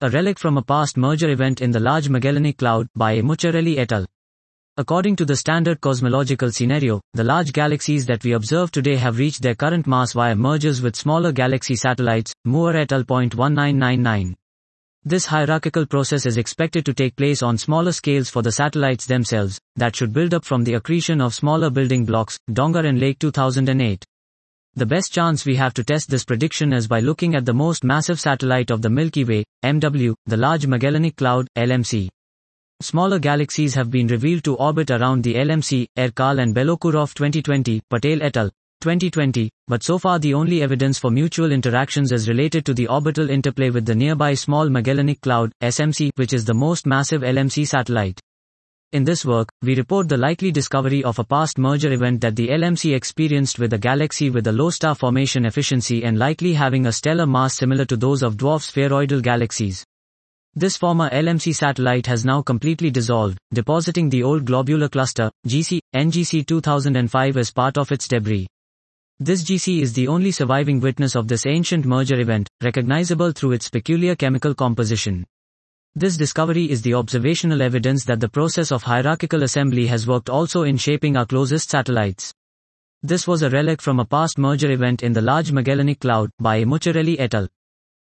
A relic from a past merger event in the Large Magellanic Cloud, by Mucciarelli et al. According to the standard cosmological scenario, the large galaxies that we observe today have reached their current mass via mergers with smaller galaxy satellites, Moore et al. 1999. This hierarchical process is expected to take place on smaller scales for the satellites themselves, that should build up from the accretion of smaller building blocks, Dongar and Lake 2008. The best chance we have to test this prediction is by looking at the most massive satellite of the Milky Way, MW, the Large Magellanic Cloud, LMC. Smaller galaxies have been revealed to orbit around the LMC, Erkal and Belokurov 2020, Patel et al. 2020, but so far the only evidence for mutual interactions is related to the orbital interplay with the nearby Small Magellanic Cloud, SMC, which is the most massive LMC satellite. In this work, we report the likely discovery of a past merger event that the LMC experienced with a galaxy with a low star formation efficiency and likely having a stellar mass similar to those of dwarf spheroidal galaxies. This former LMC satellite has now completely dissolved, depositing the old globular cluster, NGC 2005 as part of its debris. This GC is the only surviving witness of this ancient merger event, recognizable through its peculiar chemical composition. This discovery is the observational evidence that the process of hierarchical assembly has worked also in shaping our closest satellites. This was a relic from a past merger event in the Large Magellanic Cloud, by Mucciarelli et al.